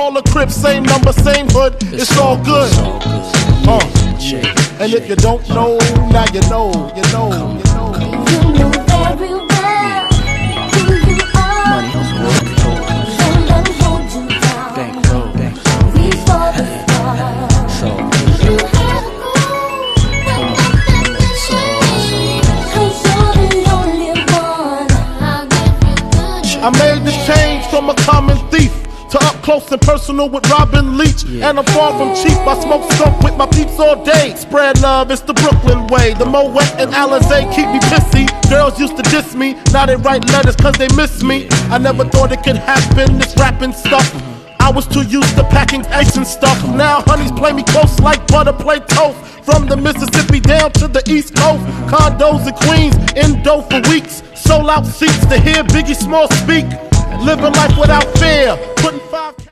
call a crib, same number, same hood. It's all good. And if you don't know, now you know, you know, you know. You know very well who you are. Money hustle, work control. Don't let them hold you down. Bankroll. Reach for the stars. So, You have a goal. Cause you're the only one. I'll give you good. I made this change from a common thief to up close and personal with Robin Leach. And I'm far from cheap, I smoke skunk with my peeps all day. Spread love, it's the Brooklyn way. The Moet and Alizé keep me pissy. Girls used to diss me, now they write letters cause they miss me. I never thought it could happen, this rapping stuff. I was too used to packing ice and stuff. Now honeys play me close like butter play toast. From the Mississippi down to the East Coast. Condos in Queens, indo for weeks. Sold out seats to hear Biggie Small speak. Living life without fear, putting 5